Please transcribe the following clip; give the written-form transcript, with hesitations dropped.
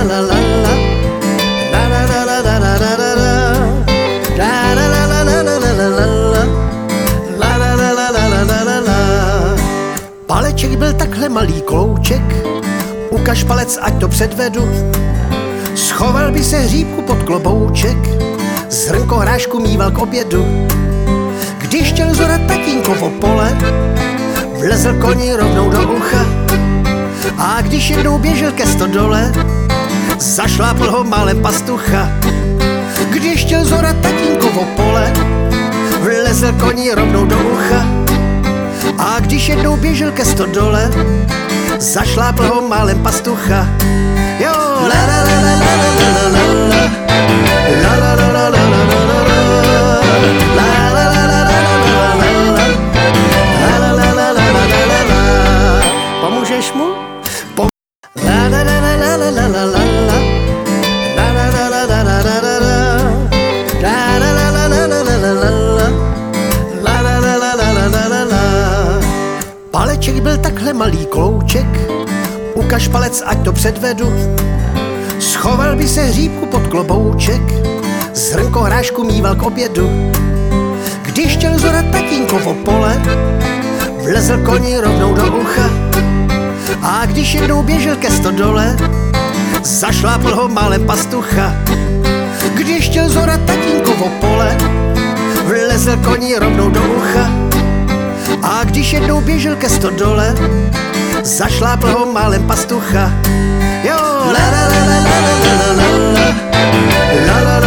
Paleček byl takhle malý klouček, ukaž palec, ať to předvedu. Schoval by se hříbku pod klobouček, zrnko hrášku mýval k obědu. Když chtěl zorat tatínkovo pole, vlezl koni rovnou do ucha. A když jednou běžel ke stodole, zašlápl ho málem pastucha. Když chtěl zorat tatínkovo pole, vlezl koni rovnou do ucha. A když jednou běžel ke stodole, zašlápl ho málem pastucha. Jo, la la la la la la la la la la la la la la. Pomůžeš mu? La la la la la la la la la. La la la la la la la la la. La la la la la la la la la. La la la la la la la la la. Paleček byl takhle malý klouček, ukaž palec, ať to předvedu. Schoval by se hříbku pod klobouček, zrnko hrášku mýval k obědu. Když chtěl zorat tatínkovo pole, vlezl koni rovnou do ucha. A když jednou běžel ke stodole, zašlápl ho málem pastucha. Když chtěl zorat tatínkovo pole, vlezl koni rovnou do ucha. A když jednou běžel ke stodole, zašlápl ho málem pastucha. Jo, la la la la la la la la la la la.